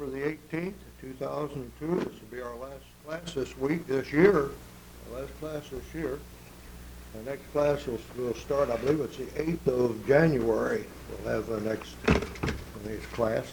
November the 18th, 2002. This will be our last class this year. Our last class this year. The next class will start, I believe it's the 8th of January. We'll have the next class.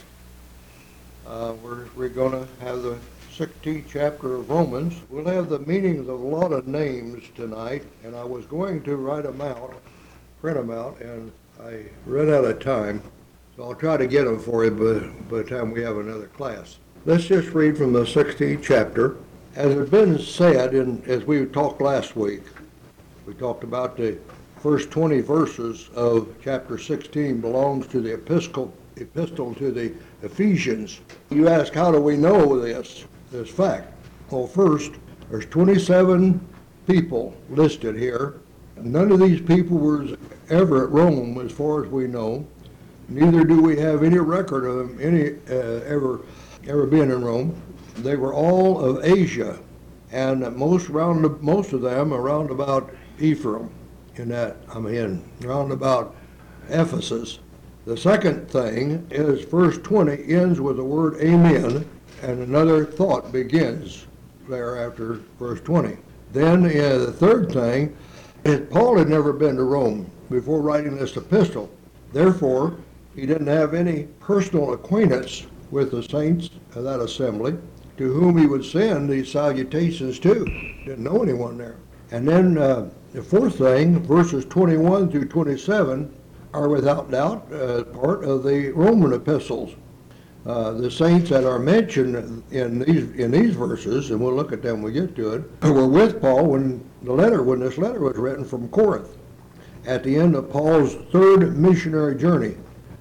We're going to have the 16th chapter of Romans. We'll have the meanings of a lot of names tonight, and I was going to write them out, print them out, and I ran out of time. So I'll try to get them for you by the time we have another class. Let's just read from the 16th chapter. As has been said, as we talked last week, we talked about the first 20 verses of chapter 16 belongs to the epistle to the Ephesians. You ask, how do we know this fact? Well, first, there's 27 people listed here. None of these people were ever at Rome, as far as we know. Neither do we have any record of them ever being in Rome. They were all of Asia, and most of them around about Ephraim, round about Ephesus. The second thing is verse 20 ends with the word amen, and another thought begins there after verse 20. Then the third thing is Paul had never been to Rome before writing this epistle. Therefore, he didn't have any personal acquaintance with the saints of that assembly to whom he would send these salutations to. Didn't know anyone there. And then the fourth thing, verses 21 through 27, are without doubt part of the Roman epistles. The saints that are mentioned in these verses, and we'll look at them when we get to it, were with Paul when this letter was written from Corinth at the end of Paul's third missionary journey.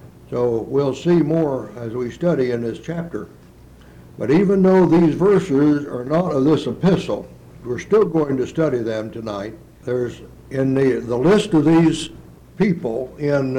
So we'll see more as we study in this chapter. But even though these verses are not of this epistle, we're still going to study them tonight. There's in the list of these people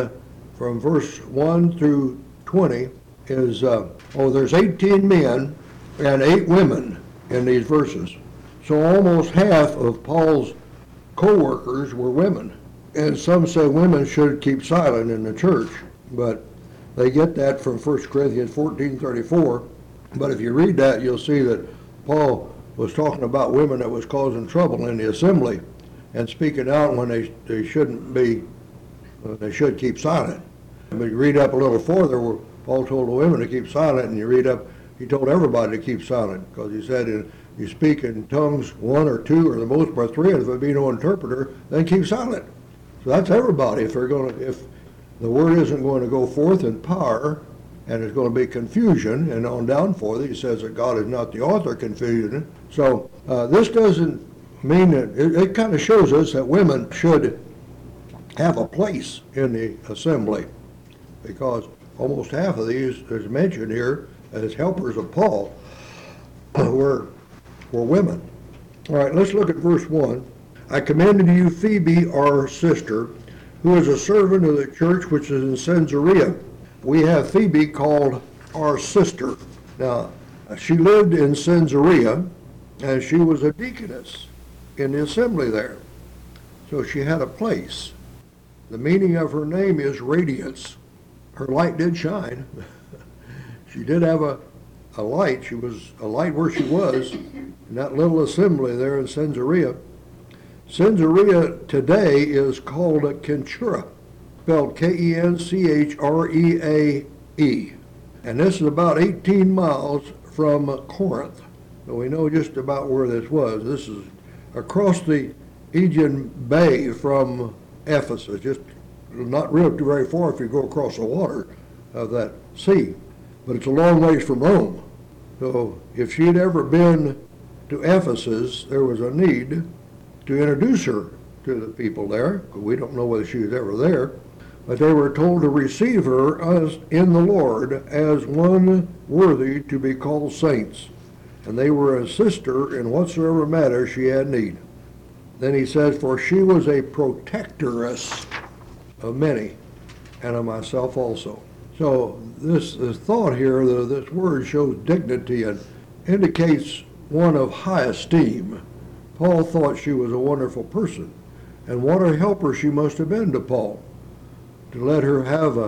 from verse 1 through 20 is, there's 18 men and 8 women in these verses. So almost half of Paul's co-workers were women. And some say women should keep silent in the church, but they get that from 1 Corinthians 14:34. But if you read that, you'll see that Paul was talking about women that was causing trouble in the assembly and speaking out when they shouldn't be, they should keep silent. But you read up a little further where Paul told the women to keep silent, and you read up, he told everybody to keep silent, because he said, you speak in tongues 1 or 2 or the most part 3, and if there be no interpreter, then keep silent. So that's everybody. If the word isn't going to go forth in power, and there's going to be confusion, and on down forth, he says that God is not the author of confusion. So this doesn't mean that, it kind of shows us that women should have a place in the assembly, because almost half of these, as mentioned here, as helpers of Paul, were women. All right, let's look at verse 1. I commend to you Phoebe, our sister, who is a servant of the church which is in Caesarea. We have Phoebe called our sister. Now, she lived in Caesarea, and she was a deaconess in the assembly there. So she had a place. The meaning of her name is radiance. Her light did shine. She did have a light. She was a light where she was in that little assembly there in Caesarea. Caesarea today is called Kenchura, spelled Kenchreae. And this is about 18 miles from Corinth. So we know just about where this was. This is across the Aegean Bay from Ephesus, just not really very far if you go across the water of that sea. But it's a long ways from Rome. So if she'd ever been to Ephesus, there was a need to introduce her to the people there. We don't know whether she was ever there. But they were told to receive her as in the Lord as one worthy to be called saints. And they were a sister in whatsoever matter she had need. Then he says, for she was a protectress of many, and of myself also. So this thought here, this word shows dignity and indicates one of high esteem. Paul thought she was a wonderful person, and what a helper she must have been to Paul, to let her have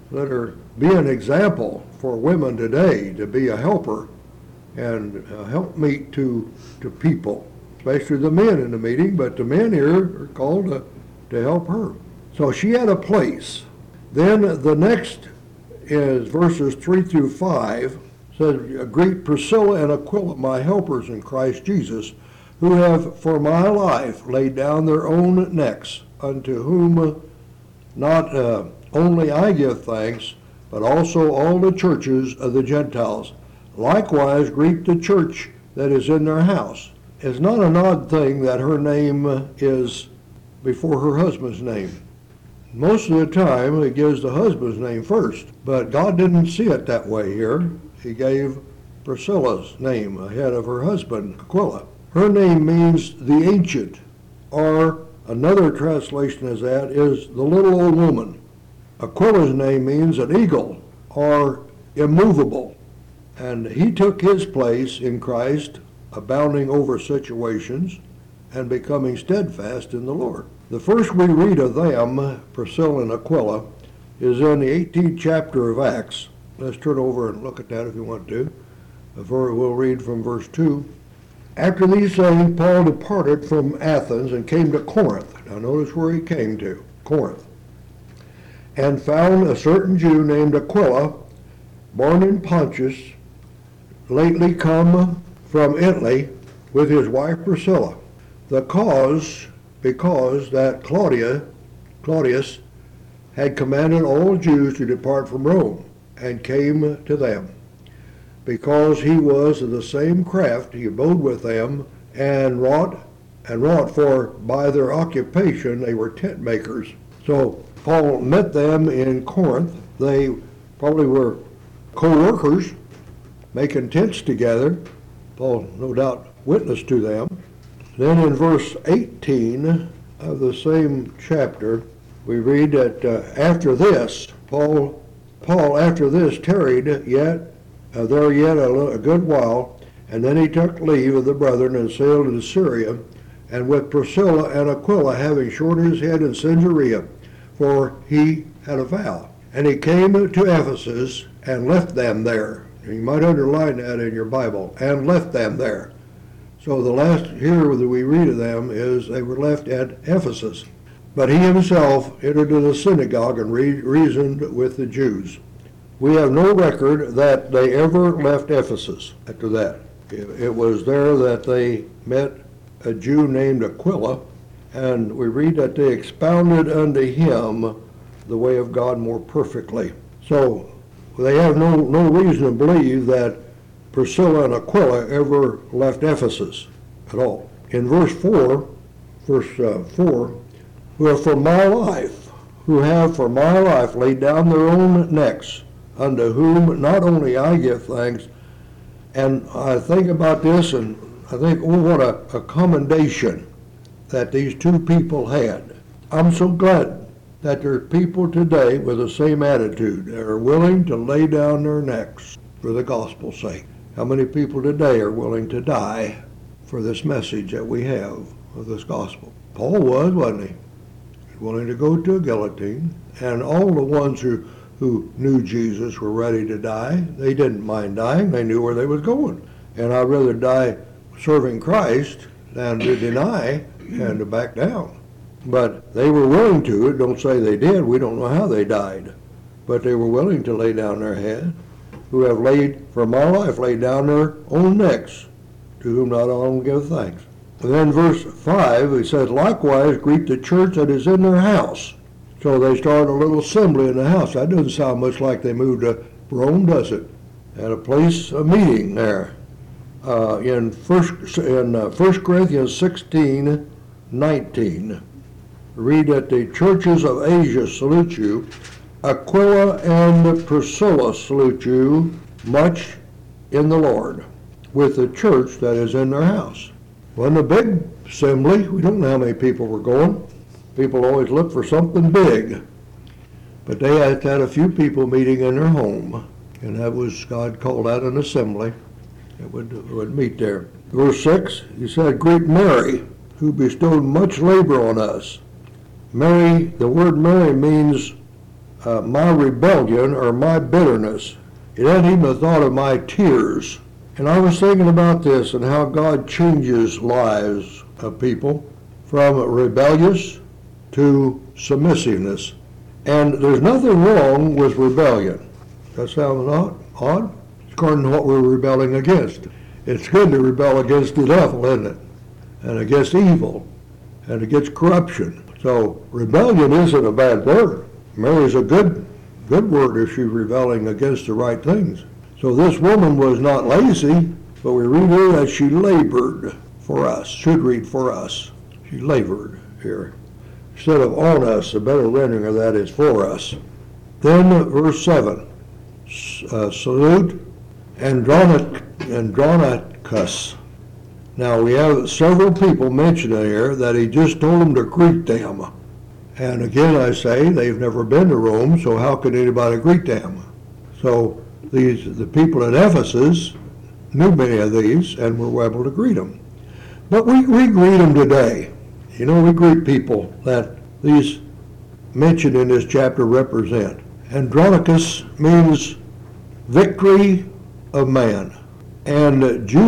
let her be an example for women today to be a helper and a helpmeet to people, especially the men in the meeting, but the men here are called to help her. So she had a place. Then the next is verses 3 through 5, says, greet Priscilla and Aquila, my helpers in Christ Jesus, who have for my life laid down their own necks, unto whom not only I give thanks, but also all the churches of the Gentiles. Likewise greet the church that is in their house. It's not an odd thing that her name is before her husband's name. Most of the time it gives the husband's name first, but God didn't see it that way here. He gave Priscilla's name ahead of her husband, Aquila. Her name means the ancient, or another translation of that is the little old woman. Aquila's name means an eagle, or immovable. And he took his place in Christ, abounding over situations and becoming steadfast in the Lord. The first we read of them, Priscilla and Aquila, is in the 18th chapter of Acts. Let's turn over and look at that if you want to. We'll read from verse 2. After these things, Paul departed from Athens and came to Corinth. Now notice where he came to, Corinth. And found a certain Jew named Aquila, born in Pontus, lately come from Italy, with his wife Priscilla. Because that Claudius had commanded all Jews to depart from Rome, and came to them. Because he was of the same craft, he abode with them, and wrought, for by their occupation they were tent makers. So Paul met them in Corinth. They probably were co-workers, making tents together. Paul, no doubt, witnessed to them. Then in verse 18 of the same chapter, we read that after this, Paul after this tarried there a good while, and then he took leave of the brethren and sailed into Syria, and with Priscilla and Aquila, having shorn his head in Caesarea, for he had a vow. And he came to Ephesus and left them there. You might underline that in your Bible, and left them there. So the last here that we read of them is they were left at Ephesus. But he himself entered into the synagogue and reasoned with the Jews. We have no record that they ever left Ephesus after that. It was there that they met a Jew named Aquila, and we read that they expounded unto him the way of God more perfectly. So they have no reason to believe that Priscilla and Aquila ever left Ephesus at all. In verse 4, who have for my life laid down their own necks, unto whom not only I give thanks. And I think about this, and I think, oh, what a commendation that these two people had. I'm so glad that there are people today with the same attitude. That are willing to lay down their necks for the gospel's sake. How many people today are willing to die for this message that we have of this gospel? Paul was, wasn't he? Willing to go to a guillotine, and all the ones who knew Jesus were ready to die. They didn't mind dying. They knew where they was going. And I'd rather die serving Christ than to deny and to back down. But they were willing to. It don't say they did. We don't know how they died. But they were willing to lay down their head, who have laid, for my life, laid down their own necks, to whom not alone give thanks. And then verse 5, he says, likewise greet the church that is in their house. So they started a little assembly in the house. That doesn't sound much like they moved to Rome, does it? At a place, a meeting there. In 1 Corinthians 16:19, read that the churches of Asia salute you. Aquila and Priscilla salute you much in the Lord, with the church that is in their house. Wasn't a big assembly. We don't know how many people were going. People always look for something big. But they had a few people meeting in their home, and that was, God called that an assembly. It would meet there. Verse 6, he said, greet Mary, who bestowed much labor on us. Mary, the word Mary means my rebellion or my bitterness. It hadn't even a thought of my tears. And I was thinking about this and how God changes lives of people from rebellious to submissiveness. And there's nothing wrong with rebellion. That sounds odd? According to what we're rebelling against. It's good to rebel against the devil, isn't it? And against evil, and against corruption. So rebellion isn't a bad word. Mary's a good word if she's rebelling against the right things. So this woman was not lazy, but we read here that she labored for us. Should read for us. She labored here. Instead of on us, a better rendering of that is for us. Then verse 7. Salute Andronicus. Now we have several people mentioned here that he just told them to greet them. And again I say, they've never been to Rome, so how could anybody greet them? So the people at Ephesus knew many of these and were able to greet them. But we greet them today. You know, we greet people that these mentioned in this chapter represent. Andronicus means victory of man. And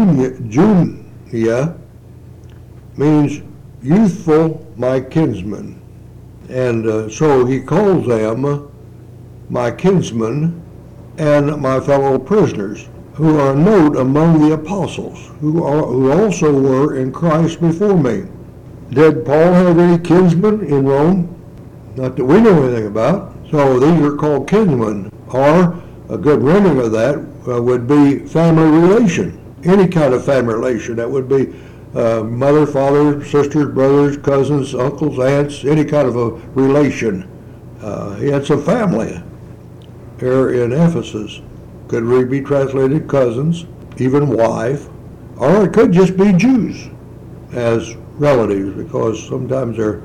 Junia means youthful, my kinsman. And so he calls them my kinsmen and my fellow prisoners, who are known among the apostles, who also were in Christ before me. Did Paul have any kinsmen in Rome? Not that we know anything about. So these are called kinsmen, or a good rendering of that would be family relation. Any kind of family relation. That would be mother, father, sisters, brothers, cousins, uncles, aunts, any kind of a relation. He had some family here in Ephesus. Could be translated cousins, even wife, or it could just be Jews as relatives, because sometimes they're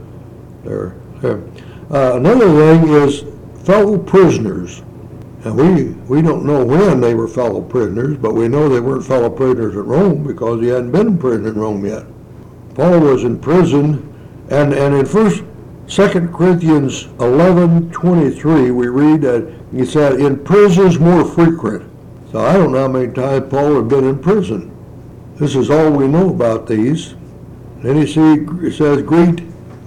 another thing is fellow prisoners. And we don't know when they were fellow prisoners, but we know they weren't fellow prisoners at Rome because he hadn't been in prison in Rome yet. Paul was in prison, and in 2 Corinthians 11:23 we read that he said, in prisons more frequent. So I don't know how many times Paul had been in prison. This is all we know about these. Then he says, greet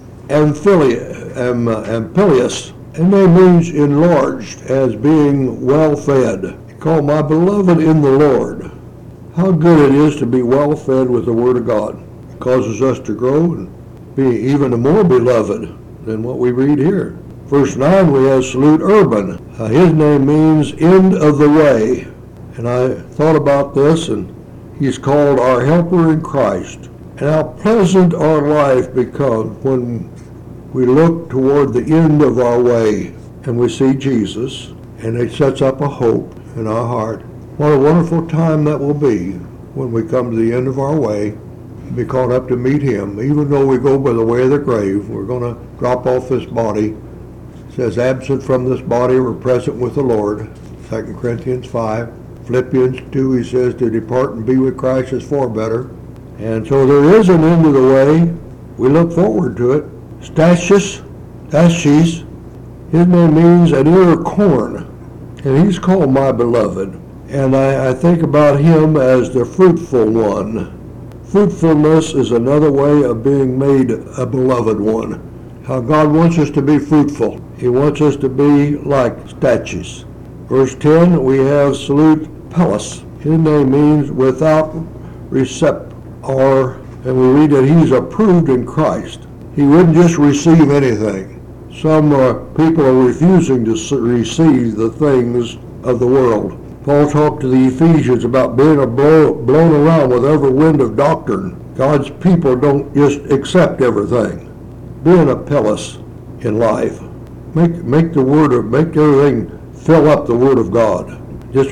Amphilius. And that means enlarged, as being well fed. Call my beloved in the Lord. How good it is to be well fed with the Word of God. It causes us to grow and be even more beloved than what we read here. Verse 9 we have salute Urban. His name means end of the way. And I thought about this, and he's called our helper in Christ. And how pleasant our life becomes when we look toward the end of our way and we see Jesus, and it sets up a hope in our heart. What a wonderful time that will be when we come to the end of our way and be caught up to meet him. Even though we go by the way of the grave, we're going to drop off this body. It says, absent from this body, we're present with the Lord. 2 Corinthians 5. Philippians 2, he says, to depart and be with Christ is far better. And so there is an end of the way. We look forward to it. Stachys, his name means an ear of corn, and he's called my beloved. And I think about him as the fruitful one. Fruitfulness is another way of being made a beloved one. How God wants us to be fruitful. He wants us to be like Stachys. Verse 10, we have salute Apelles. His name means without receipt, and we read that he's approved in Christ. He wouldn't just receive anything. Some people are refusing to receive the things of the world. Paul talked to the Ephesians about being blown around with every wind of doctrine. God's people don't just accept everything. Be an Apelles in life. Make everything fill up the Word of God. Just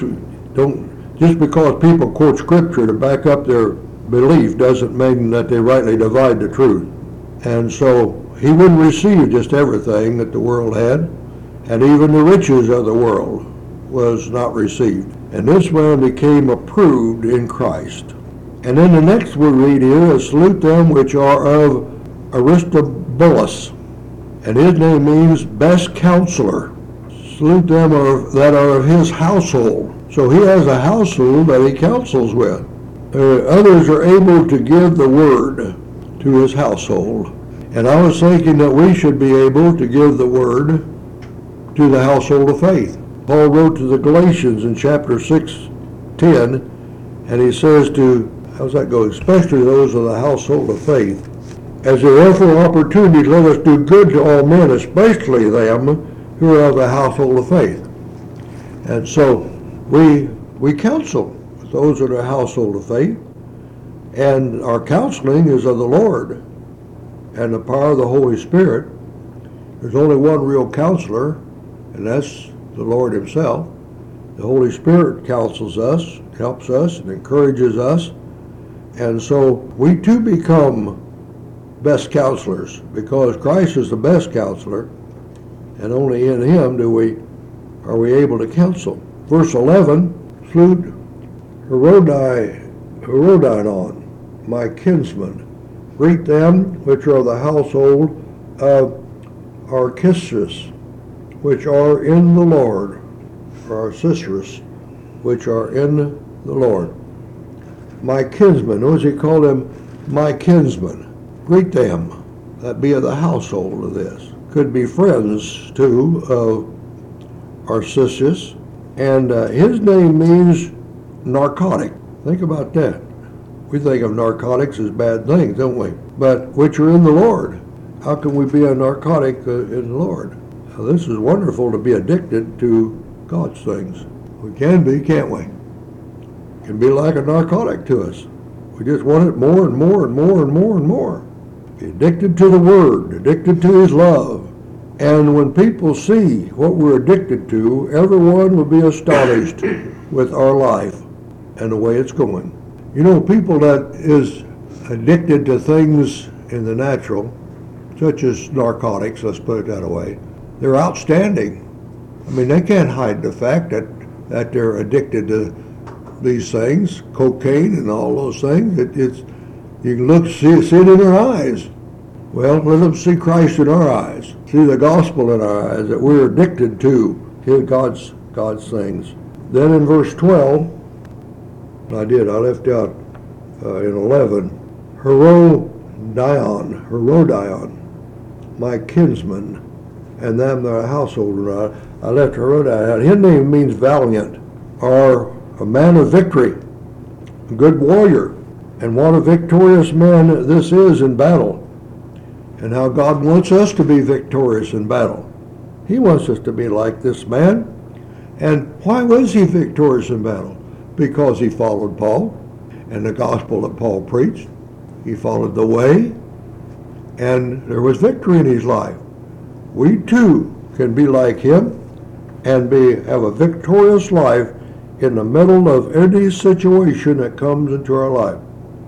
because people quote Scripture to back up their belief doesn't mean that they rightly divide the truth. And so he wouldn't receive just everything that the world had, and even the riches of the world was not received. And this man became approved in Christ. And then the next we read here is salute them which are of Aristobulus. And his name means best counselor. salute them that are of his household. So he has a household that he counsels with. Others are able to give the word to his household. And I was thinking that we should be able to give the word to the household of faith. Paul wrote to the Galatians in chapter 6:10, and he says to, how's that go? Especially those of the household of faith. As there are therefore opportunities, let us do good to all men, especially them who are of the household of faith. And so we counsel with those of the household of faith, and our counseling is of the Lord and the power of the Holy Spirit. There's only one real counselor, and that's the Lord himself. The Holy Spirit counsels us, helps us, and encourages us. And so we too become best counselors, because Christ is the best counselor, and only in him are we able to counsel. Verse 11, salute Herodion, my kinsman. Greet them which are of the household of Archisus, which are in the Lord, or Arcisius, which are in the Lord. My kinsman, what does he call them? My kinsman. Greet them that be of the household of this. Could be friends, too, of Arcisius. And his name means narcotic. Think about that. We think of narcotics as bad things, don't we? But which are in the Lord. How can we be a narcotic in the Lord? Now, this is wonderful to be addicted to God's things. We can be, can't we? It can be like a narcotic to us. We just want it more and more and more and more and more. Be addicted to the Word, addicted to His love. And when people see what we're addicted to, everyone will be astonished with our life and the way it's going. You know, people that is addicted to things in the natural, such as narcotics, let's put it that way, they're outstanding. I mean, they can't hide the fact that they're addicted to these things, cocaine and all those things. You can see it in their eyes. Well, let them see Christ in our eyes, see the gospel in our eyes, that we're addicted to God's things. Then in verse 12, I left out in 11, Herodion, my kinsman, and them that are household. I left Herodion out. His name means valiant, or a man of victory, a good warrior. And what a victorious man this is in battle, and how God wants us to be victorious in battle. He wants us to be like this man. And why was he victorious in battle? Because he followed Paul and the gospel that Paul preached. He followed the way, and there was victory in his life. We too can be like him and have a victorious life in the middle of any situation that comes into our life.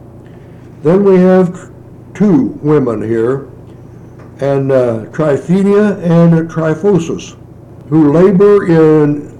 Then we have two women here, and Tryphena and Tryphosa, who labor in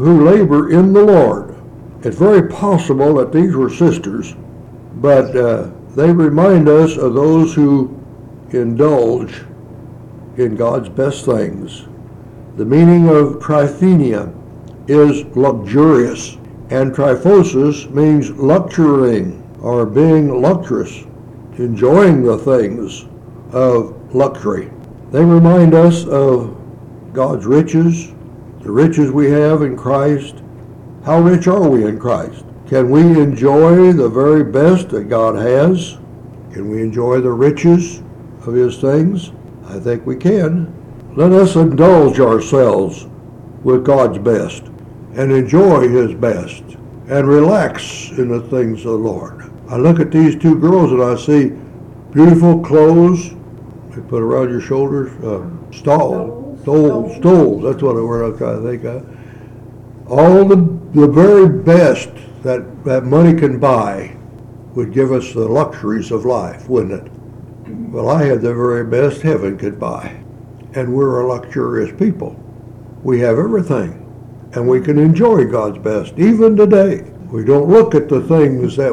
the Lord. It's very possible that these were sisters, but they remind us of those who indulge in God's best things. The meaning of Tryphena is luxurious, and Tryphosa means luxurying, or being luxurious, enjoying the things of luxury. They remind us of God's riches, the riches we have in Christ. How rich are we in Christ? Can we enjoy the very best that God has? Can we enjoy the riches of His things? I think we can. Let us indulge ourselves with God's best and enjoy His best and relax in the things of the Lord. I look at these two girls and I see beautiful clothes they put around your shoulders, stoles, that's what the word I'm trying to think of. All the very best that money can buy would give us the luxuries of life, wouldn't it? Well, I have the very best heaven could buy, and we're a luxurious people. We have everything, and we can enjoy God's best, even today. We don't look at the things that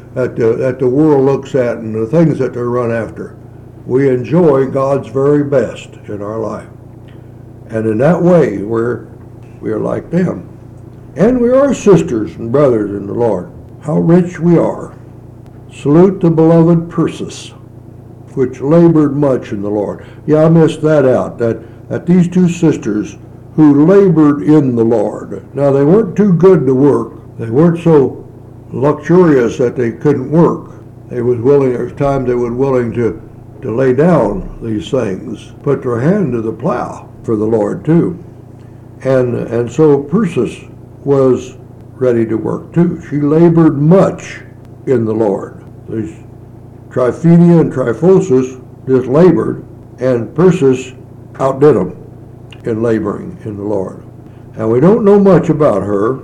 the world looks at and the things that they run after. We enjoy God's very best in our life. And in that way, we're We are like them. And we are sisters and brothers in the Lord. How rich we are. Salute the beloved Persis, which labored much in the Lord. Yeah, I missed that out, that these two sisters who labored in the Lord. Now, they weren't too good to work. They weren't so luxurious that they couldn't work. They was willing, there's times they were willing to lay down these things, put their hand to the plow for the Lord too. And so Persis was ready to work too. She labored much in the Lord. There's Tryphenia and Tryphosus just labored, and Persis outdid them in laboring in the Lord. And we don't know much about her.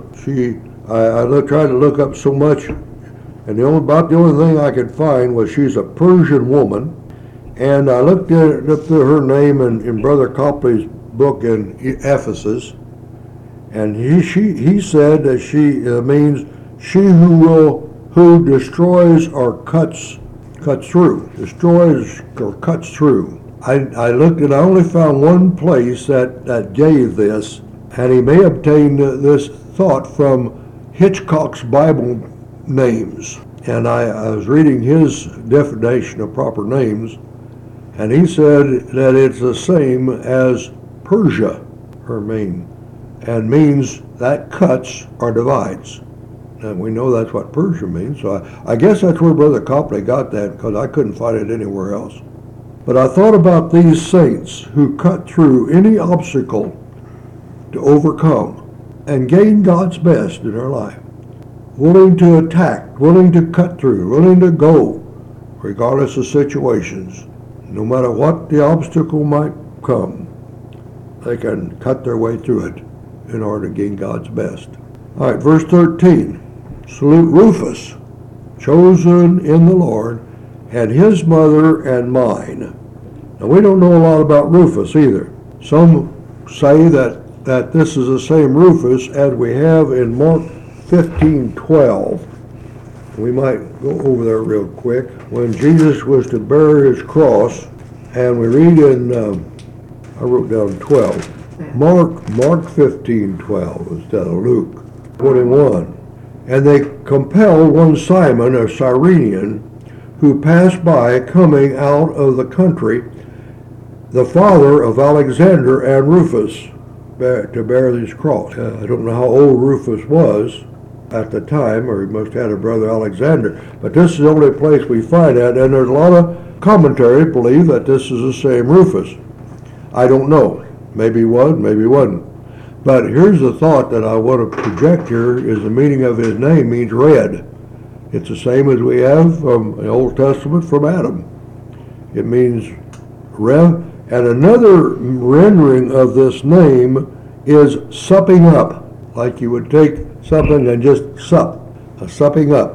I tried to look up so much, and about the only thing I could find was she's a Persian woman. And I looked up her name in Brother Copley's book in Ephesus, and he said that she means she who destroys or cuts through, destroys or cuts through. I looked and I only found one place that gave this, and he may obtain this thought from Hitchcock's Bible names. And I was reading his definition of proper names, and he said that it's the same as Persia, her name, and means that cuts or divides. And we know that's what Persia means, so I guess that's where Brother Copley got that, because I couldn't find it anywhere else. But I thought about these saints who cut through any obstacle to overcome and gain God's best in their life. Willing to attack, willing to cut through, willing to go, regardless of situations. No matter what the obstacle might come, they can cut their way through it in order to gain God's best. All right, verse 13. Salute Rufus, chosen in the Lord, and his mother and mine. Now, we don't know a lot about Rufus either. Some say that this is the same Rufus as we have in Mark 15:12. We might go over there real quick. When Jesus was to bear his cross, and we read in, I wrote down 12, Mark 15:12 instead of Luke 21. And they compelled one Simon, a Cyrenian, who passed by coming out of the country, the father of Alexander and Rufus, to bear his cross. I don't know how old Rufus was at the time, or he must have had a brother Alexander, but this is the only place we find that, and there's a lot of commentaries believe that this is the same Rufus. I don't know. Maybe he was, maybe he wasn't. But here's the thought that I want to project here, is the meaning of his name means red. It's the same as we have from the Old Testament from Adam. It means red. And another rendering of this name is supping up, like you would take something and just sup, a supping up.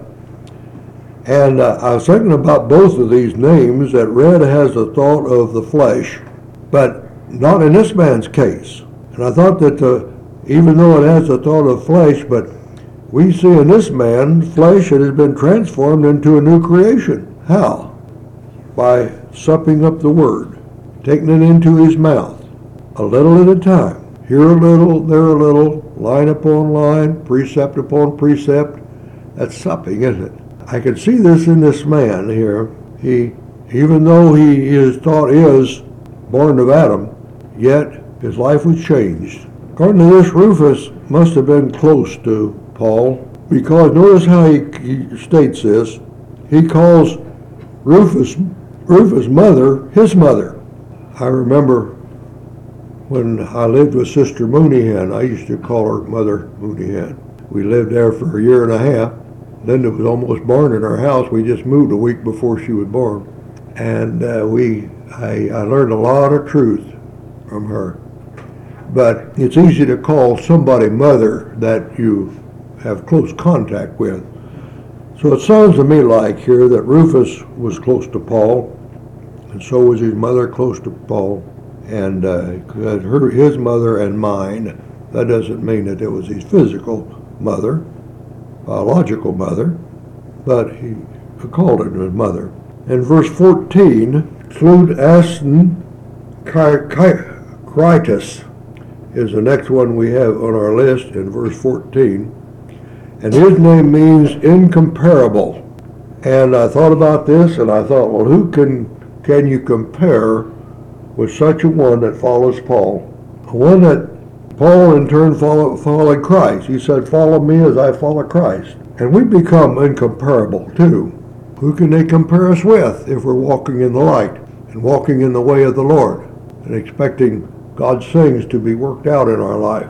And I was thinking about both of these names, that red has the thought of the flesh, but not in this man's case. And I thought that even though it has the thought of flesh, but we see in this man flesh that has been transformed into a new creation. How? By supping up the word, taking it into his mouth, a little at a time. Here a little, there a little, line upon line, precept upon precept. That's supping, isn't it? I can see this in this man here. Even though his thought is born of Adam, yet his life was changed. According to this, Rufus must have been close to Paul, because notice how he states this. He calls Rufus' mother his mother. I remember when I lived with Sister Mooneyhan, I used to call her Mother Mooneyhan. We lived there for a year and a half. Linda was almost born in our house. We just moved a week before she was born. And I learned a lot of truth from her. But it's easy to call somebody mother that you have close contact with. So it sounds to me like here that Rufus was close to Paul, and so was his mother close to Paul, and his mother and mine. That doesn't mean that it was his physical mother, biological mother, but he called her his mother. In verse 14, salute Aston Critus, is the next one we have on our list in verse 14. And his name means incomparable. And I thought about this, and I thought, well, who can you compare with such a one that follows Paul? One that Paul in turn followed Christ. He said, follow me as I follow Christ. And we become incomparable too. Who can they compare us with if we're walking in the light and walking in the way of the Lord and expecting God's things to be worked out in our life?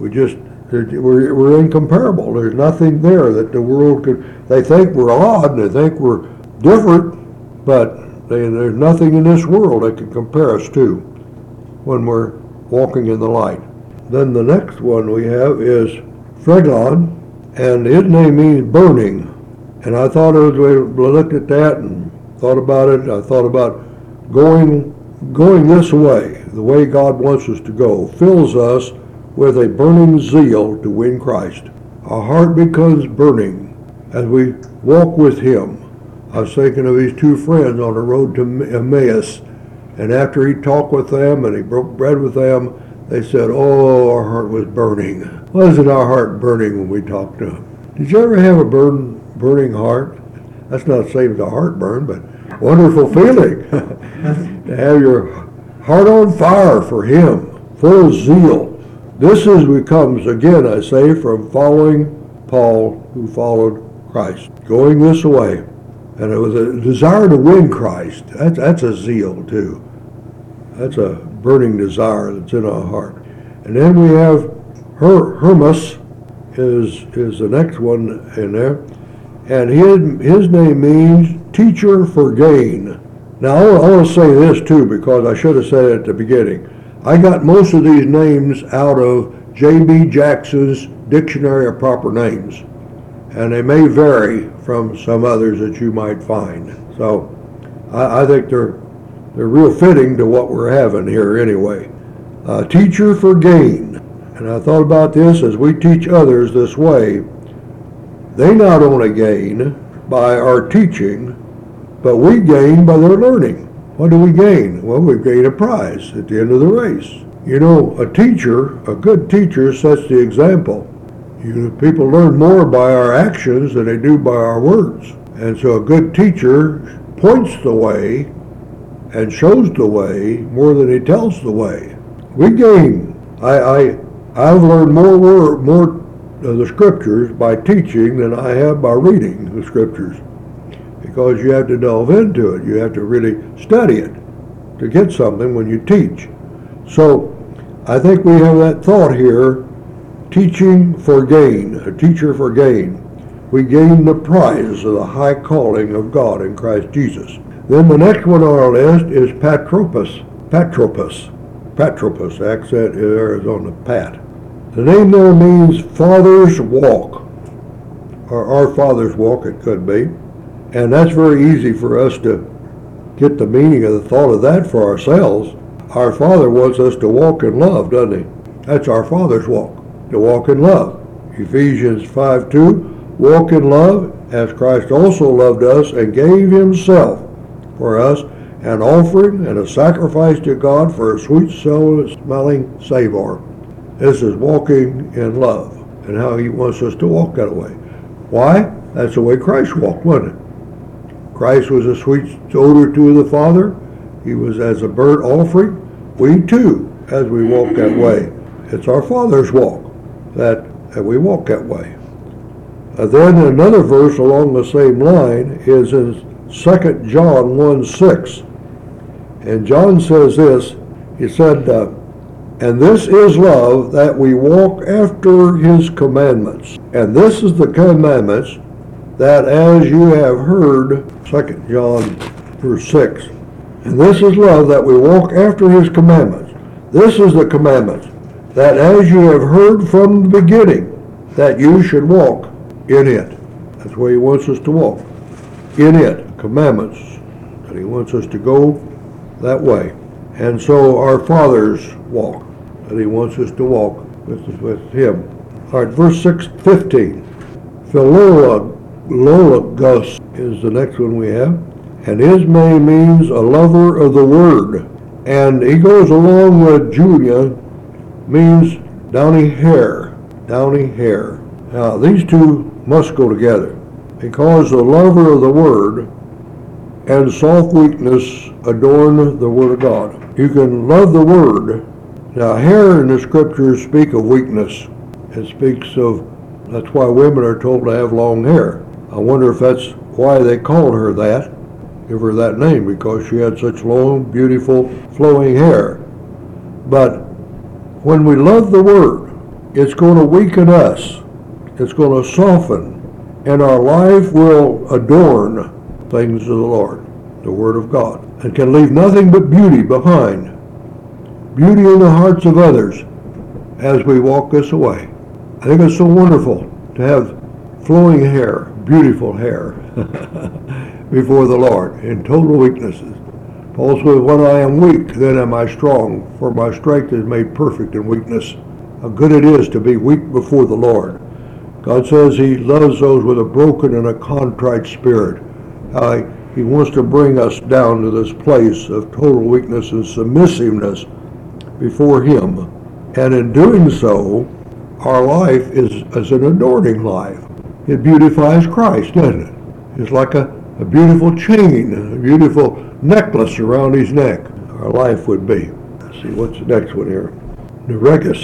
We're incomparable. There's nothing there that the world could. They think we're odd and they think we're different, but there's nothing in this world that can compare us to when we're walking in the light. Then the next one we have is Phlegon, and his name means burning. And I thought as we looked at that and thought about it, I thought about going this way, the way God wants us to go, fills us with a burning zeal to win Christ. Our heart becomes burning as we walk with him. I was thinking of these two friends on the road to Emmaus, and after he talked with them and he broke bread with them, they said, oh, our heart was burning. Wasn't our heart burning when we talked to him? Did you ever have a burning heart? That's not the same as a heartburn, but wonderful feeling to have your heart on fire for him, full of zeal. This comes, again, I say, from following Paul, who followed Christ, going this way. And it was a desire to win Christ. That's a zeal, too. That's a burning desire that's in our heart. And then we have Hermas is the next one in there. And his name means teacher for gain. Now, I want to say this, too, because I should have said it at the beginning. I got most of these names out of J.B. Jackson's Dictionary of Proper Names, and they may vary from some others that you might find. So I think they're real fitting to what we're having here anyway. Teacher for gain. And I thought about this as we teach others this way. They not only gain by our teaching, but we gain by their learning. What do we gain? Well, we gain a prize at the end of the race. You know, a good teacher sets the example. People learn more by our actions than they do by our words. And so a good teacher points the way and shows the way more than he tells the way. We gain. I've learned more of the scriptures by teaching than I have by reading the scriptures, because you have to delve into it. You have to really study it to get something when you teach. So I think we have that thought here, teaching for gain, a teacher for gain. We gain the prize of the high calling of God in Christ Jesus. Then the next one on our list is Patropus. Patropus, accent there is on the pat. The name there means Father's Walk, or Our Father's Walk it could be. And that's very easy for us to get the meaning of the thought of that for ourselves. Our Father wants us to walk in love, doesn't he? That's our Father's walk, to walk in love. Ephesians 5:2, walk in love as Christ also loved us and gave himself for us, an offering and a sacrifice to God for a sweet smelling savor. This is walking in love and how he wants us to walk that way. Why? That's the way Christ walked, wasn't it? Christ was a sweet odor to the Father. He was as a burnt offering. We too, as we walk that way, it's our Father's walk that we walk that way. Then another verse along the same line is in 2 John 1:6. And John says this, he said, and this is love, that we walk after his commandments. And this is the commandments, that as you have heard, 2 John verse 6, and this is love, that we walk after his commandments. This is the commandments, that as you have heard from the beginning, that you should walk in it. That's where he wants us to walk, in it, commandments, that he wants us to go that way. And so our Father's walk, that he wants us to walk with him. All right, verse 15. Philologus is the next one we have. And his name means a lover of the word. And he goes along with Julia means downy hair, downy hair. Now, these two must go together, because the lover of the Word and soft weakness adorn the Word of God. You can love the Word. Now, hair in the Scriptures speak of weakness. It speaks of, that's why women are told to have long hair. I wonder if that's why they called her that, give her that name, because she had such long, beautiful, flowing hair. But when we love the Word, it's going to weaken us. It's going to soften, and our life will adorn things of the Lord, the Word of God, and can leave nothing but beauty behind. Beauty in the hearts of others as we walk this away. I think it's so wonderful to have flowing hair, beautiful hair, before the Lord in total weaknesses. Paul says, when I am weak, then am I strong, for my strength is made perfect in weakness. How good it is to be weak before the Lord. God says he loves those with a broken and a contrite spirit. He wants to bring us down to this place of total weakness and submissiveness before him. And in doing so, our life is an adorning life. It beautifies Christ, doesn't it? It's like a beautiful chain, a beautiful necklace around his neck. Our life would be. Let's see, what's the next one here? Nereus,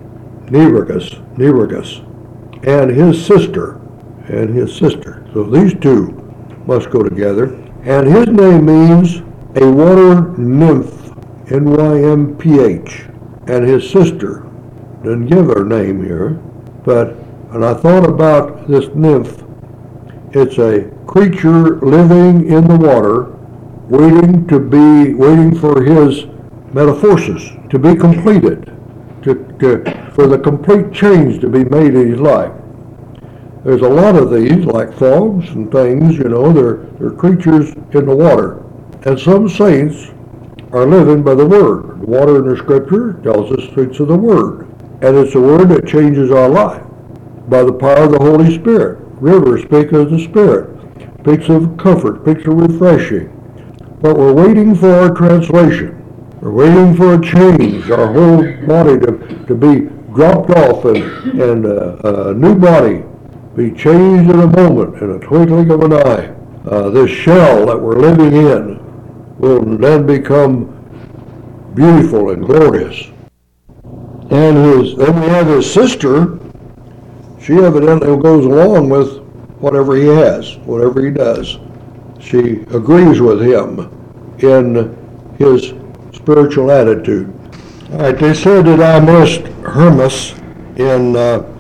and his sister. So these two must go together. And his name means a water nymph, N-Y-M-P-H. And his sister, didn't give her name here, but when I thought about this nymph, it's a creature living in the water, waiting for his metamorphosis to be completed, for the complete change to be made in his life. There's a lot of these, like frogs and things, they're creatures in the water. And some saints are living by the Word. The water in the Scripture tells us speaks of the Word. And it's a Word that changes our life by the power of the Holy Spirit. Rivers speak of the Spirit, speaks of comfort, speaks of refreshing. But we're waiting for our translation. We're waiting for a change, our whole body to be dropped off and a new body be changed in a moment, in a twinkling of an eye. This shell that we're living in will then become beautiful and glorious. And then we have his sister. She evidently goes along with whatever he has, whatever he does. She agrees with him in his spiritual attitude. All right, they said that I missed Hermas in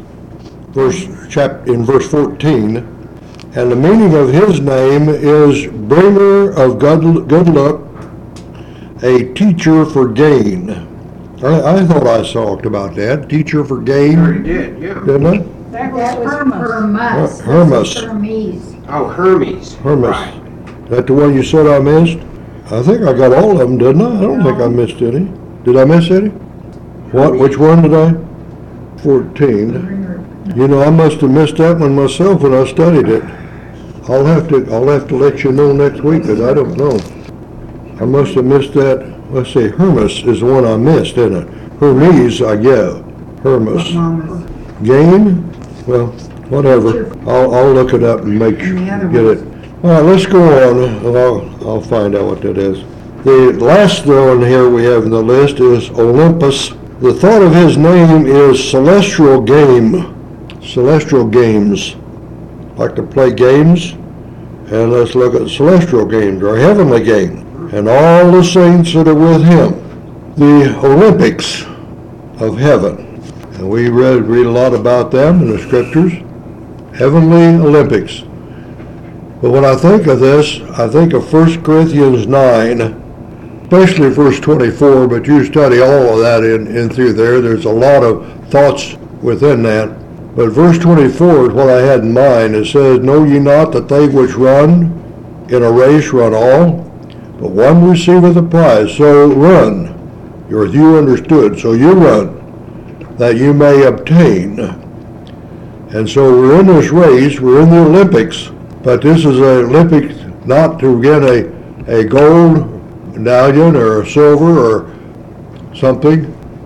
verse 14, and the meaning of his name is bringer of good luck, a teacher for gain. I thought I talked about that, teacher for gain. Sure you did, yeah. Didn't I? That was Hermas. Hermas. This is Hermes. Oh, Hermes. Hermas. Right. Is that the one you said I missed? I think I got all of them, didn't I? I don't think I missed any. Did I miss any? What? Which one did I? 14. I must have missed that one myself when I studied it. I'll have to let you know next week, because I don't know. I must have missed that. Let's see, Hermas is the one I missed, isn't it? Hermes, Hermas. Gain? Well, whatever. I'll look it up and get it. All right, let's go on, and I'll find out what that is. The last one here we have in the list is Olympus. The thought of his name is celestial game. Celestial games. Like to play games? And let's look at celestial games, or heavenly game. And all the saints that are with him. The Olympics of heaven. And we read a lot about them in the Scriptures. Heavenly Olympics. But when I think of this, I think of 1 Corinthians 9, especially verse 24, but you study all of that in through there. There's a lot of thoughts within that. But verse 24 is what I had in mind. It says, know ye not that they which run in a race run all, but one receiveth a prize. So run. You understood. So you run, that you may obtain. And so we're in this race, we're in the Olympics, but this is an Olympics not to get a gold medallion or a silver or something.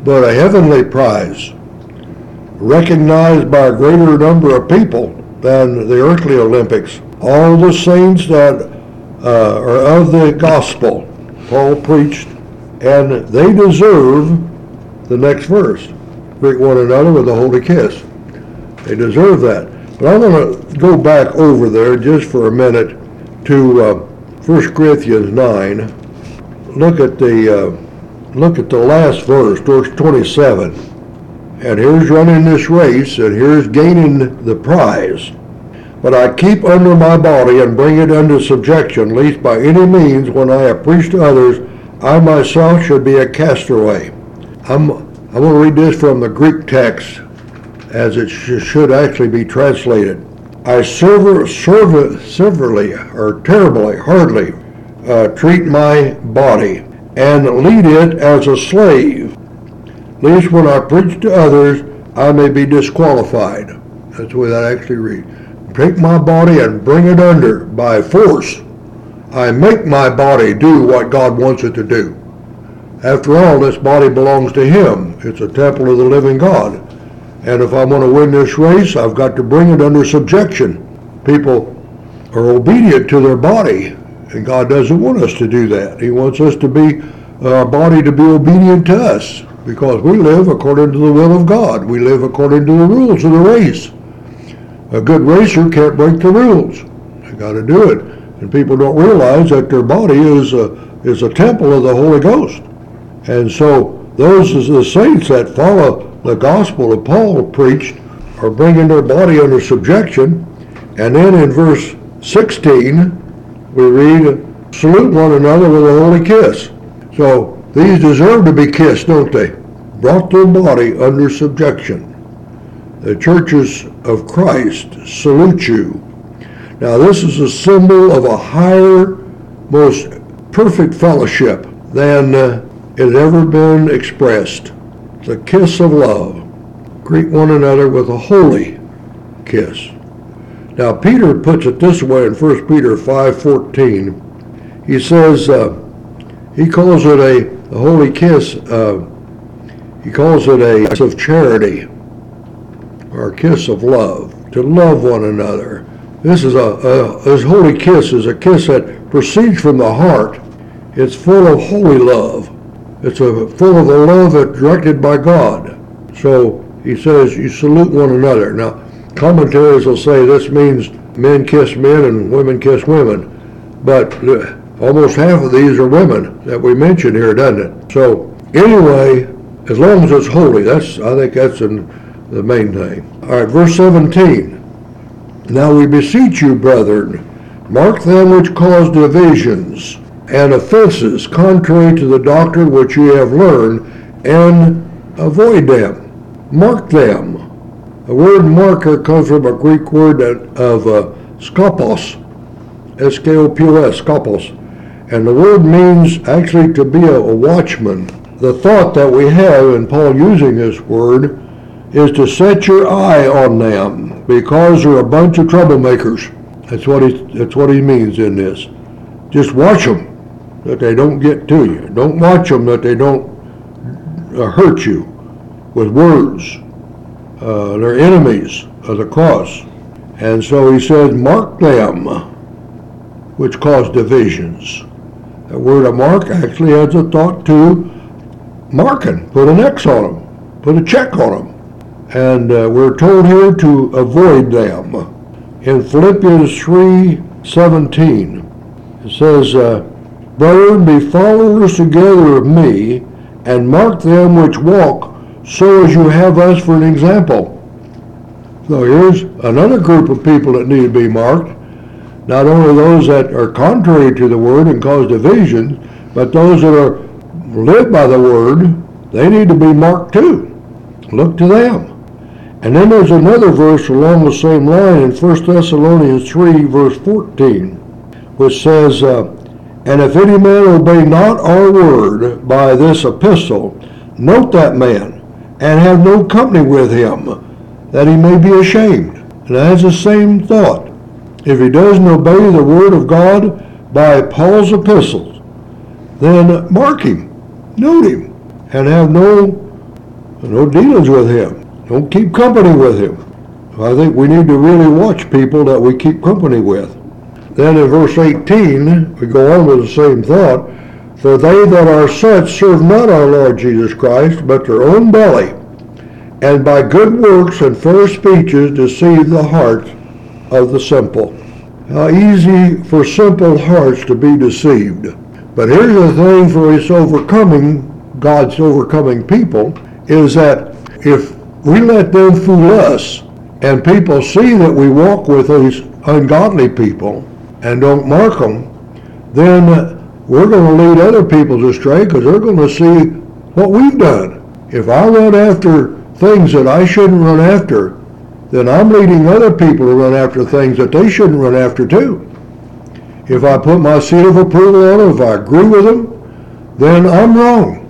but a heavenly prize, recognized by a greater number of people than the earthly Olympics. All the saints that are of the gospel, Paul preached, and they deserve the next verse. Greet one another with a holy kiss. They deserve that. But I want to go back over there just for a minute to 1 Corinthians 9. Look at the last verse 27. And here's running this race, and here's gaining the prize. But I keep under my body and bring it under subjection, lest by any means, when I have preached to others, I myself should be a castaway. I'm going to read this from the Greek text, as it should actually be translated. I severely, or terribly, hardly, treat my body, and lead it as a slave, lest when I preach to others, I may be disqualified. That's the way that actually reads. Take my body and bring it under by force. I make my body do what God wants it to do. After all, this body belongs to Him. It's a temple of the living God. And if I want to win this race, I've got to bring it under subjection. People are obedient to their body, and God doesn't want us to do that. He wants us to be, our body to be obedient to us, because we live according to the will of God. We live according to the rules of the race. A good racer can't break the rules. They got to do it. And people don't realize that their body is a temple of the Holy Ghost. And so those are the saints that follow the gospel that Paul preached are bringing their body under subjection. And then in verse 16, we read, salute one another with a holy kiss. So these deserve to be kissed, don't they? Brought their body under subjection. The churches of Christ salute you. Now this is a symbol of a higher, most perfect fellowship than it has ever been expressed. The kiss of love. Greet one another with a holy kiss. Now Peter puts it this way in 1 Peter 5:14. He says, he calls it a holy kiss, he calls it a kiss of charity, or a kiss of love, to love one another. This holy kiss is a kiss that proceeds from the heart. It's full of holy love. It's full of a love that's directed by God. So he says you salute one another. Now, commentaries will say this means men kiss men and women kiss women. But almost half of these are women that we mention here, doesn't it? So anyway, as long as it's holy, I think that's the main thing. All right, verse 17. Now we beseech you, brethren, mark them which cause divisions and offenses contrary to the doctrine which you have learned, and avoid them. Mark them. The word marker comes from a Greek word of skopos, S-K-O-P-O-S, skopos. And the word means actually to be a watchman. The thought that we have in Paul using this word is to set your eye on them, because they're a bunch of troublemakers. That's what he means in this. Just watch them, that they don't get to you. Don't watch them that they don't hurt you with words. They're enemies of the cross. And so he says, mark them which cause divisions. The word of mark actually has a thought to marking. Put an X on them. Put a check on them. And we're told here to avoid them. In Philippians 3:17, it says, brethren, be followers together of me, and mark them which walk, so as you have us for an example. So here's another group of people that need to be marked. Not only those that are contrary to the word and cause divisions, but those that live by the word, they need to be marked too. Look to them. And then there's another verse along the same line in 1 Thessalonians 3, verse 14, which says, and if any man obey not our word by this epistle, note that man, and have no company with him, that he may be ashamed. And that has the same thought. If he doesn't obey the word of God by Paul's epistles, then mark him, note him, and have no No dealings with him. Don't keep company with him. I think we need to really watch people that we keep company with. Then in verse 18, we go on with the same thought. For they that are such serve not our Lord Jesus Christ, but their own belly, and by good works and fair speeches deceive the heart of the simple. How easy for simple hearts to be deceived. But here's the thing for us overcoming, God's overcoming people, is that if we let them fool us, and people see that we walk with these ungodly people and don't mark them, then we're going to lead other people astray because they're going to see what we've done. If I run after things that I shouldn't run after, then I'm leading other people to run after things that they shouldn't run after too. If I put my seal of approval on them, if I agree with them, then I'm wrong.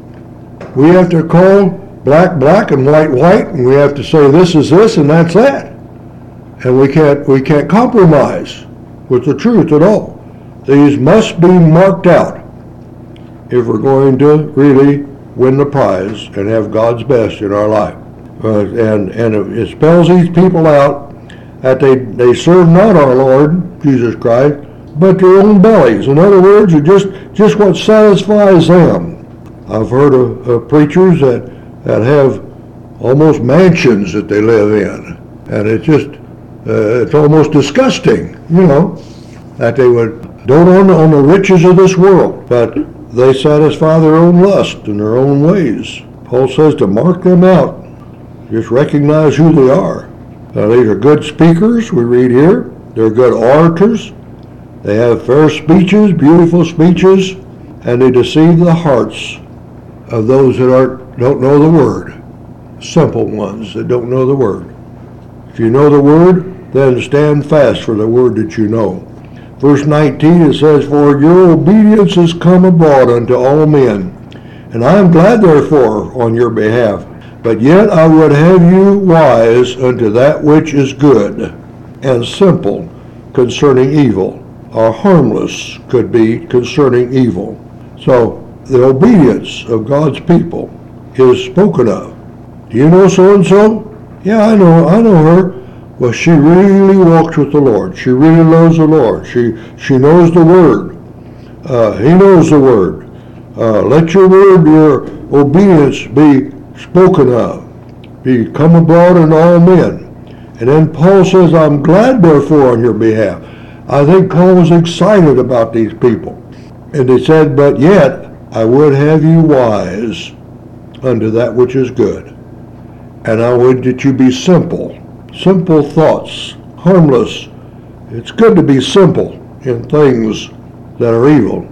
We have to call black black and white white, and we have to say this is this and that's that. And we can't compromise with the truth at all. These must be marked out if we're going to really win the prize and have God's best in our life. And it spells these people out that they serve not our Lord Jesus Christ, but their own bellies. In other words, it's just what satisfies them. I've heard of preachers that have almost mansions that they live in, and it's almost disgusting, that they would dote on the riches of this world, but they satisfy their own lust in their own ways. Paul says to mark them out. Just recognize who they are. These are good speakers, we read here. They're good orators. They have fair speeches, beautiful speeches, and they deceive the hearts of those that don't know the word. Simple ones that don't know the word. If you know the word, then stand fast for the word that you know. Verse 19, it says, For your obedience is come abroad unto all men, and I am glad therefore on your behalf. But yet I would have you wise unto that which is good, and simple concerning evil, or harmless could be concerning evil. So the obedience of God's people is spoken of. Do you know so-and-so? Yeah, I know her. Well, she really walks with the Lord. She really loves the Lord. She knows the Word. He knows the Word. Let your word, your obedience be spoken of, be come abroad in all men. And then Paul says, I'm glad therefore on your behalf. I think Paul was excited about these people. And he said, but yet I would have you wise unto that which is good. And I would that you be simple thoughts, harmless. It's good to be simple in things that are evil.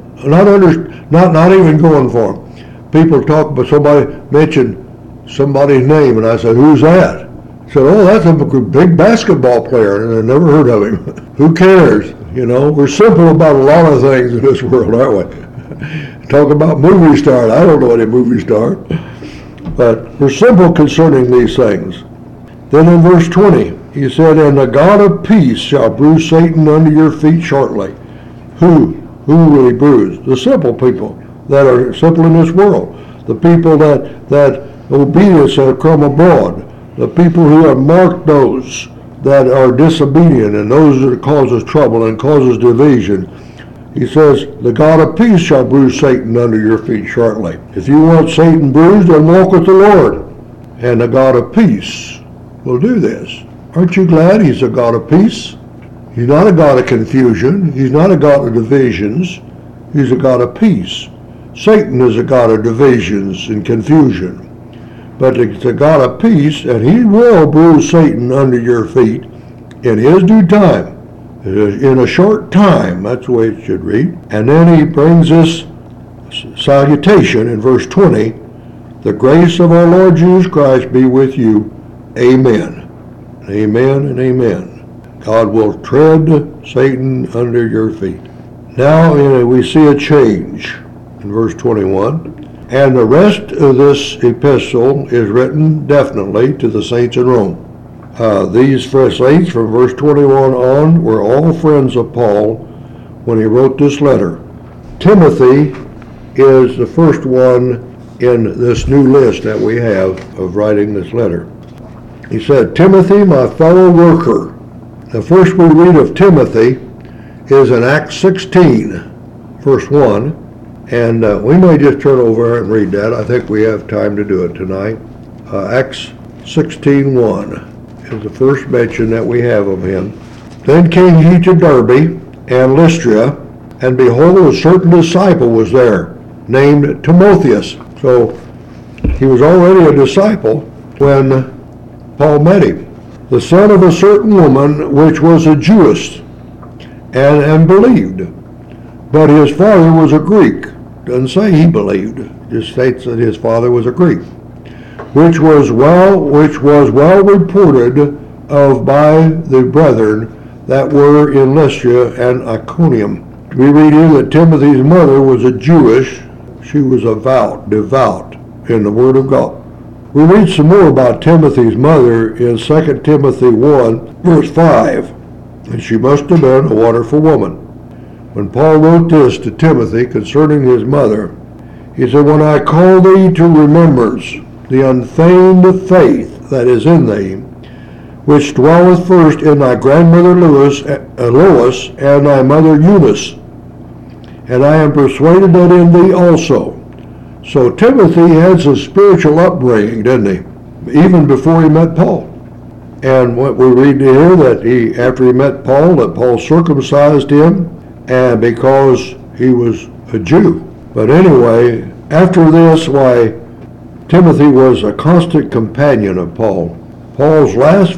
Not even going for them. People talk about somebody mentioned somebody's name, and I said, who's that? I said, oh, that's a big basketball player, and I never heard of him. Who cares? We're simple about a lot of things in this world, aren't we? Talk about movie stars. I don't know any movie star. But we're simple concerning these things. Then in verse 20, he said, And the God of peace shall bruise Satan under your feet shortly. Who will he bruise? The simple people that are simple in this world. The people that obedience have come abroad. The people who have marked those that are disobedient and those that causes trouble and causes division. He says, the God of peace shall bruise Satan under your feet shortly. If you want Satan bruised, then walk with the Lord. And the God of peace will do this. Aren't you glad he's a God of peace? He's not a God of confusion. He's not a God of divisions. He's a God of peace. Satan is a God of divisions and confusion. But it's a God of peace, and he will bruise Satan under your feet in his due time. In a short time, that's the way it should read. And then he brings this salutation in verse 20. The grace of our Lord Jesus Christ be with you. Amen. Amen and amen. God will tread Satan under your feet. Now we see a change in verse 21. And the rest of this epistle is written definitely to the saints in Rome. These saints from verse 21 on were all friends of Paul when he wrote this letter. Timothy is the first one in this new list that we have of writing this letter. He said, Timothy, my fellow worker. The first we read of Timothy is in Acts 16, verse 1. And we may just turn over and read that. I think we have time to do it tonight. Acts 16:1 is the first mention that we have of him. Then came he to Derbe and Lystra, and behold, a certain disciple was there, named Timotheus. So he was already a disciple when Paul met him. The son of a certain woman, which was a Jewess, and believed. But his father was a Greek. Doesn't say he believed, just states that his father was a Greek, which was well reported of by the brethren that were in Lystra and Iconium. We read here that Timothy's mother was a Jewish. She was devout in the Word of God. We read some more about Timothy's mother in 2 Timothy 1, verse 5, and she must have been a wonderful woman. When Paul wrote this to Timothy concerning his mother, he said, When I call thee to remembrance the unfeigned faith that is in thee, which dwelleth first in thy grandmother Lois and thy mother Eunice, and I am persuaded that in thee also. So Timothy had some spiritual upbringing, didn't he? Even before he met Paul. And what we read here that after he met Paul, that Paul circumcised him, and because he was a Jew. But anyway, after this, Timothy was a constant companion of Paul. Paul's last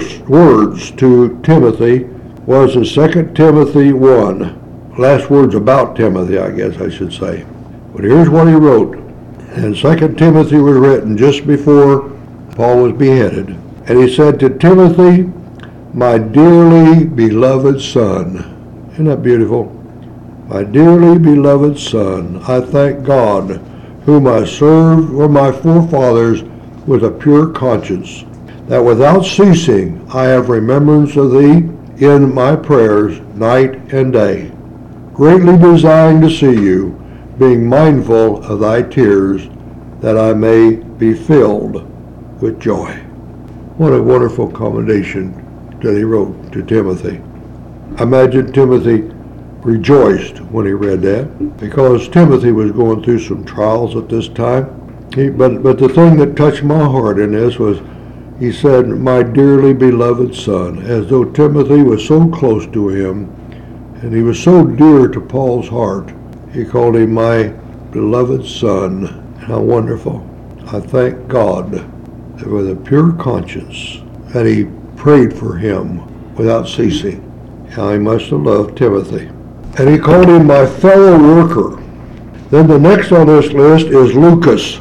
words to Timothy was in 2 Timothy 1. Last words about Timothy, I guess I should say. But here's what he wrote. And 2 Timothy was written just before Paul was beheaded. And he said to Timothy, my dearly beloved son. Isn't that beautiful? My dearly beloved son, I thank God, whom I served from my forefathers with a pure conscience, that without ceasing I have remembrance of thee in my prayers night and day, greatly desiring to see you, being mindful of thy tears, that I may be filled with joy. What a wonderful commendation that he wrote to Timothy. I imagine Timothy rejoiced when he read that, because Timothy was going through some trials at this time. But the thing that touched my heart in this was, he said, my dearly beloved son, as though Timothy was so close to him, and he was so dear to Paul's heart. He called him my beloved son. How wonderful. I thank God that with a pure conscience that he prayed for him without ceasing. How he must have loved Timothy. And he called him my fellow worker. Then the next on this list is Lucas.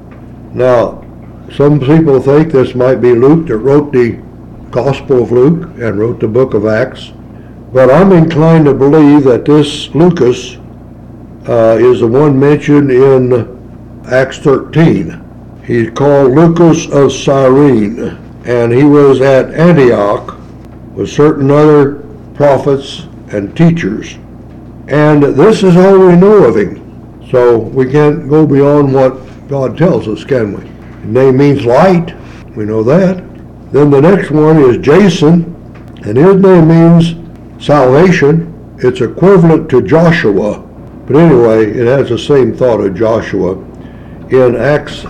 Now, some people think this might be Luke that wrote the Gospel of Luke and wrote the book of Acts. But I'm inclined to believe that this Lucas is the one mentioned in Acts 13. He's called Lucas of Cyrene, and he was at Antioch with certain other prophets and teachers. And this is all we know of him. So we can't go beyond what God tells us, can we? His name means light. We know that. Then the next one is Jason, and his name means salvation. It's equivalent to Joshua. But anyway, it has the same thought of Joshua. In Acts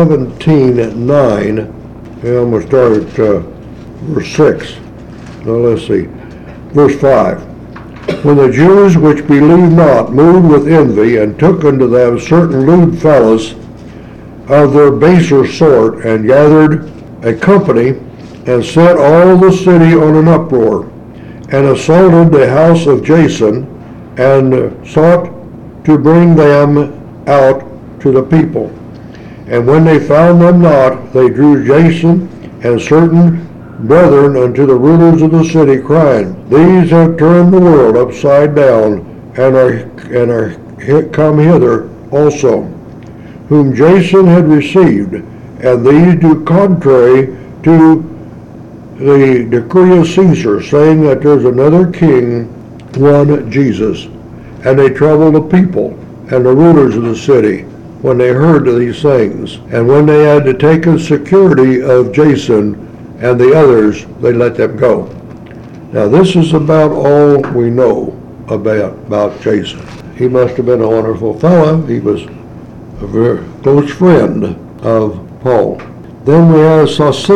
17:9, I'm going to start at verse 6. Now let's see. Verse 5. When the Jews which believed not moved with envy, and took unto them certain lewd fellows of their baser sort, and gathered a company, and set all the city on an uproar, and assaulted the house of Jason, and sought to bring them out to the people. And when they found them not, they drew Jason and certain brethren unto the rulers of the city, crying, These have turned the world upside down, and are come hither also, whom Jason had received, and these do contrary to the decree of Caesar, saying that there's another king, one Jesus. And they trouble the people and the rulers of the city, when they heard of these things. And when they had taken security of Jason and the others, they let them go. Now this is about all we know about Jason. He must have been a wonderful fellow. He was a very close friend of Paul. Then we have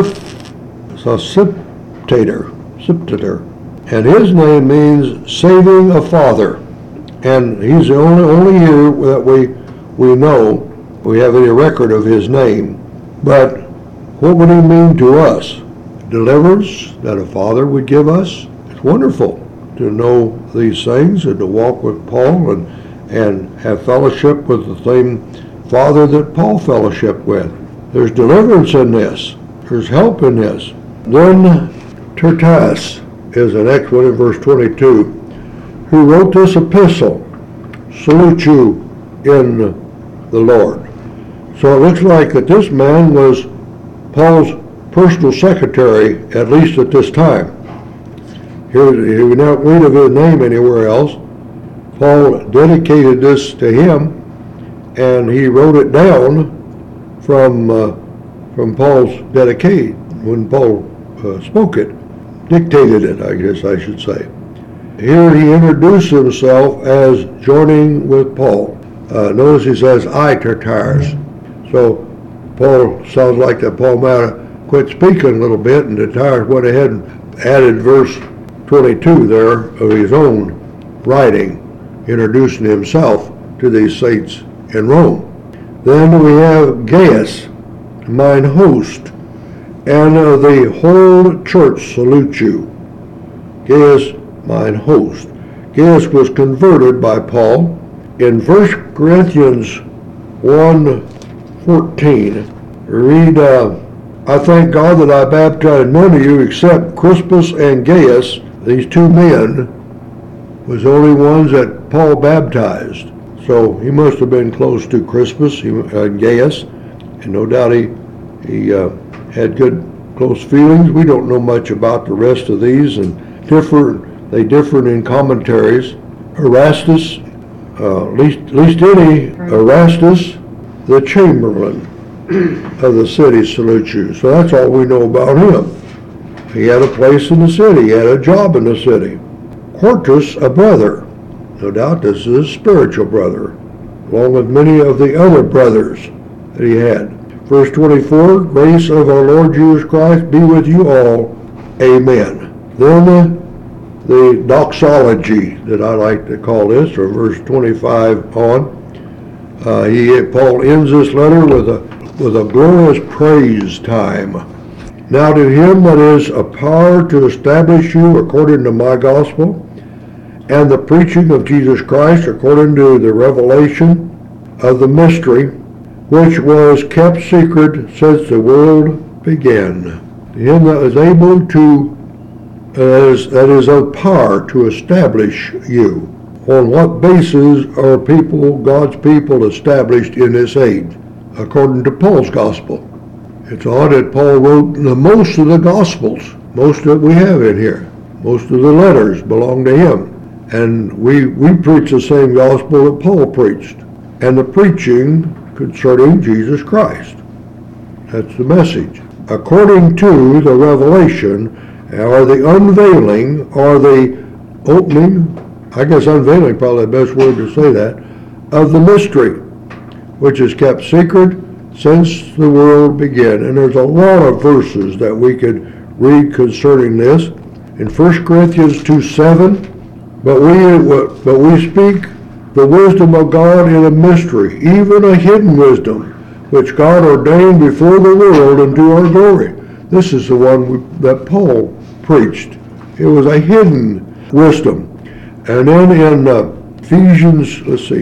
Sosiptator, and his name means saving a father. And he's the only here that we know, we have any record of his name. But what would he mean to us? Deliverance that a father would give us? It's wonderful to know these things and to walk with Paul and have fellowship with the same Father that Paul fellowshiped with. There's deliverance in this. There's help in this. Then Tertius is the next one in verse 22, who wrote this epistle, salute you in the Lord. So it looks like that this man was Paul's personal secretary, at least at this time. Here we don't read of his name anywhere else. Paul dedicated this to him, and he wrote it down from Paul's dedication when Paul spoke it, dictated it, I guess I should say. Here he introduced himself as joining with Paul. Notice he says, I, Tertius. So Paul sounds like that Paul might have quit speaking a little bit, and Tertius went ahead and added verse 22 there of his own writing, introducing himself to these saints in Rome. Then we have Gaius, mine host, and the whole church salute you. Gaius, mine host. Gaius was converted by Paul. In 1 Corinthians 1:14, read, I thank God that I baptized none of you except Crispus and Gaius. These two men was the only ones that Paul baptized. So he must have been close to Crispus and Gaius, and no doubt he had good close feelings. We don't know much about the rest of these, and they differ in commentaries. Erastus, least any Erastus, the chamberlain of the city, salute you. So that's all we know about him. He had a place in the city. He had a job in the city. Quartus, a brother. No doubt this is a spiritual brother, along with many of the other brothers that he had. Verse 24, grace of our Lord Jesus Christ be with you all. Amen. Then the doxology that I like to call this, from verse 25 on, Paul ends this letter with a glorious praise time. Now to him that is a power to establish you according to my gospel, and the preaching of Jesus Christ according to the revelation of the mystery, which was kept secret since the world began. To him that is able to, that is of power to establish you. On what basis are God's people established in this age? According to Paul's gospel. It's odd that Paul wrote most of the gospels, most that we have in here. Most of the letters belong to him. And we preach the same gospel that Paul preached. And the preaching concerning Jesus Christ. That's the message. According to the revelation, or the unveiling, or the opening, I guess unveiling probably the best word to say that, of the mystery, which is kept secret since the world began. And there's a lot of verses that we could read concerning this. In 1 Corinthians 2:7, but we speak the wisdom of God in a mystery, even a hidden wisdom, which God ordained before the world unto our glory. This is the one that Paul preached. It was a hidden wisdom. And then in Ephesians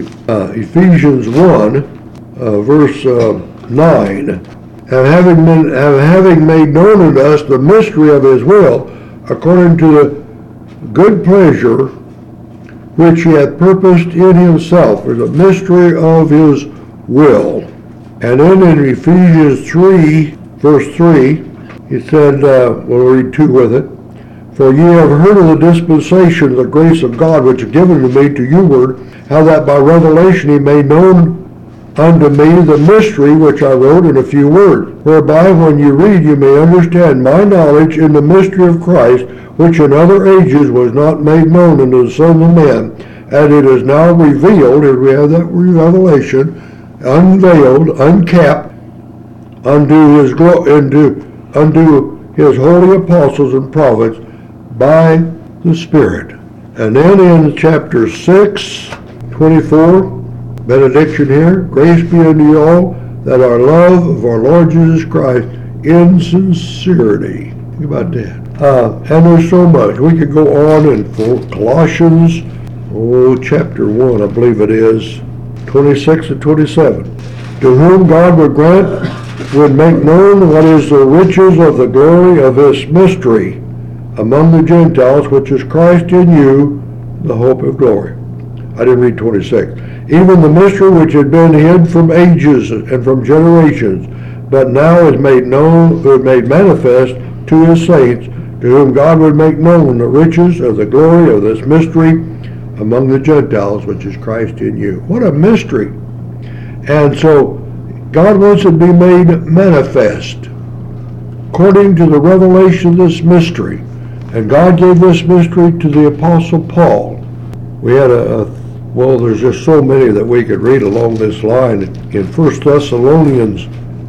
1, verse 9, and having made known unto us the mystery of his will, according to the good pleasure which he hath purposed in himself. There's a mystery of his will. And then in Ephesians 3, verse 3, he said, we'll read 2 with it, for ye have heard of the dispensation of the grace of God which is given to me to youward, how that by revelation he made known unto me the mystery which I wrote in a few words, whereby when you read you may understand my knowledge in the mystery of Christ, which in other ages was not made known unto the sons of men, and it is now revealed, and we have that revelation, unveiled, uncapped, unto his holy apostles and prophets by the Spirit. And then in chapter 6, 24, benediction here, grace be unto you all, that our love of our Lord Jesus Christ in sincerity. Think about that. And there's so much. We could go on in Colossians, chapter 1, I believe it is, 26 and 27. To whom God would make known what is the riches of the glory of his mystery among the Gentiles, which is Christ in you, the hope of glory. I didn't read 26. Even the mystery which had been hid from ages and from generations, but now is made manifest to his saints, to whom God would make known the riches of the glory of this mystery among the Gentiles, which is Christ in you. What a mystery. And so God wants it to be made manifest according to the revelation of this mystery. And God gave this mystery to the Apostle Paul. We had there's just so many that we could read along this line. In 1 Thessalonians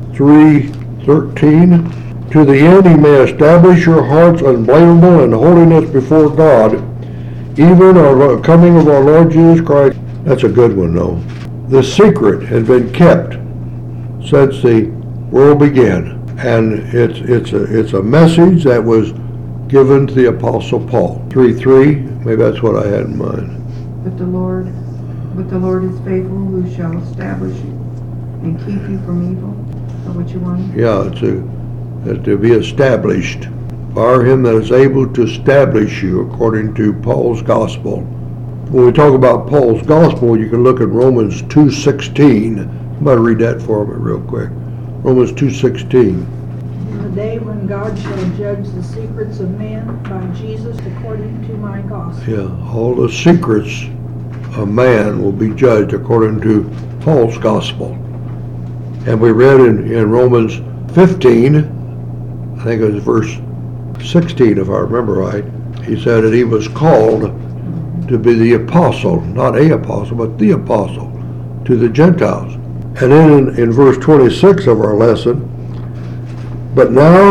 3:13, to the end he may establish your hearts unblameable in holiness before God, even our coming of our Lord Jesus Christ. That's a good one, though. The secret had been kept since the world began, and it's a message that was given to the Apostle Paul. 3:3, maybe that's what I had in mind. But the Lord is faithful, who shall establish you and keep you from evil. Is that what you wanted? Yeah, to be established. Bar him that is able to establish you according to Paul's gospel. When we talk about Paul's gospel, you can look at Romans 2:16. I'm going to read that for me real quick. Romans 2:16. In the day when God shall judge the secrets of men by Jesus according to my gospel. Yeah, all the secrets of man will be judged according to Paul's gospel. And we read in Romans 15, I think it was verse 16 if I remember right, he said that he was called to be the apostle, not a apostle, but the apostle to the Gentiles. And then in verse 26 of our lesson, but now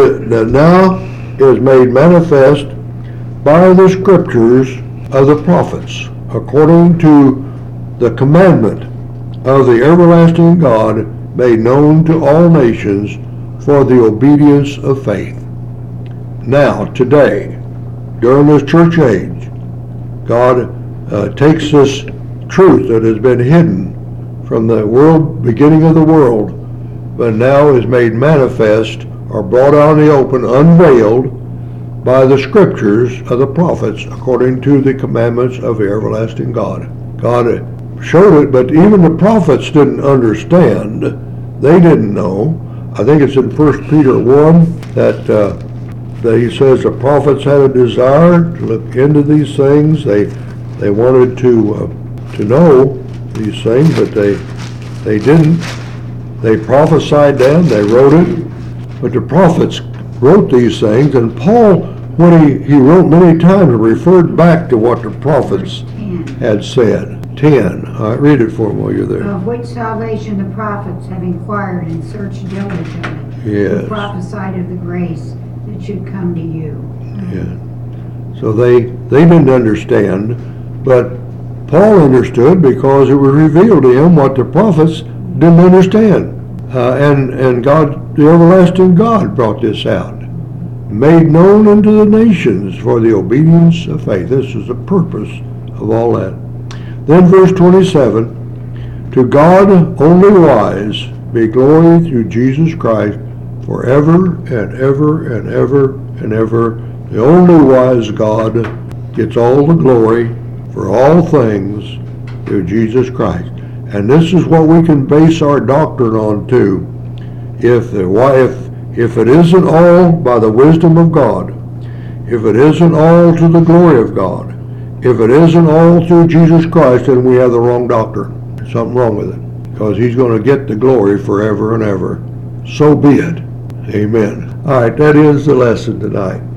is made manifest by the scriptures of the prophets, according to the commandment of the everlasting God, made known to all nations for the obedience of faith. Now, today, during this church age, God takes this truth that has been hidden from the beginning of the world, but now is made manifest or brought out in the open, unveiled by the scriptures of the prophets, according to the commandments of the everlasting God. God showed it, but even the prophets didn't understand. They didn't know. I think it's in 1 Peter 1 that he says the prophets had a desire to look into these things. They wanted to know these things, but they didn't. They prophesied them, they wrote it, but the prophets wrote these things, and Paul, when he wrote many times, referred back to what the prophets had said. 10. All right, read it for me while you're there. Of which salvation the prophets have inquired and searched diligently. Yes. Who prophesied of the grace that should come to you. Yeah. So they didn't understand, but Paul understood because it was revealed to him what the prophets didn't understand. And God, the everlasting God, brought this out. Made known unto the nations for the obedience of faith. This is the purpose of all that. Then verse 27, to God only wise be glory through Jesus Christ forever and ever and ever and ever. The only wise God gets all the glory for all things through Jesus Christ. And this is what we can base our doctrine on too. If it isn't all by the wisdom of God, if it isn't all to the glory of God, if it isn't all through Jesus Christ, then we have the wrong doctrine. There's something wrong with it. because he's going to get the glory forever and ever. So be it. Amen. All right, that is the lesson tonight.